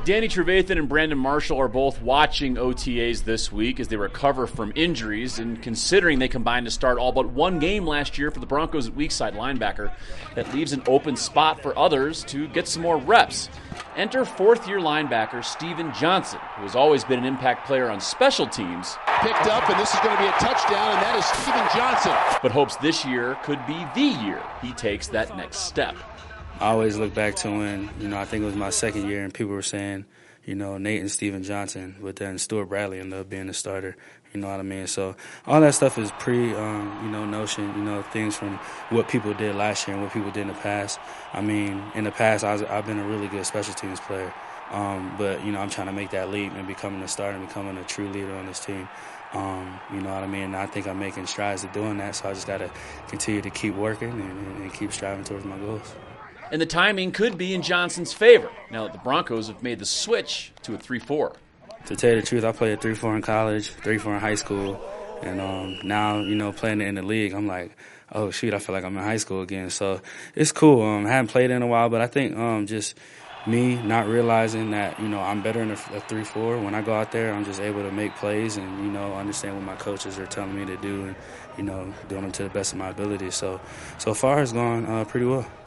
Danny Trevathan and Brandon Marshall are both watching OTAs this week as they recover from injuries, and considering they combined to start all but one game last year for the Broncos at weak side linebacker, that leaves an open spot for others to get some more reps. Enter fourth-year linebacker Steven Johnson, who has always been an impact player on special teams. Picked up, and this is going to be a touchdown, and that is Steven Johnson. But hopes this year could be the year he takes that next step. I always look back to when, I think it was my second year and people were saying, Nate and Steven Johnson, but then Stuart Bradley ended up being the starter, you know what I mean? So all that stuff is notion, things from what people did last year and what people did in the past. I mean, in the past, I've been a really good special teams player, but, I'm trying to make that leap and becoming a starter and becoming a true leader on this team. You know what I mean? And I think I'm making strides to doing that, so I just got to continue to keep working and keep striving towards my goals. And the timing could be in Johnson's favor, now that the Broncos have made the switch to a 3-4. To tell you the truth, I played 3-4 in college, 3-4 in high school, and now, playing it in the league, I'm like, oh, shoot, I feel like I'm in high school again. So it's cool. I haven't played in a while, but I think just me not realizing that, I'm better in a 3-4. When I go out there, I'm just able to make plays and, understand what my coaches are telling me to do and, doing them to the best of my ability. So far it's gone pretty well.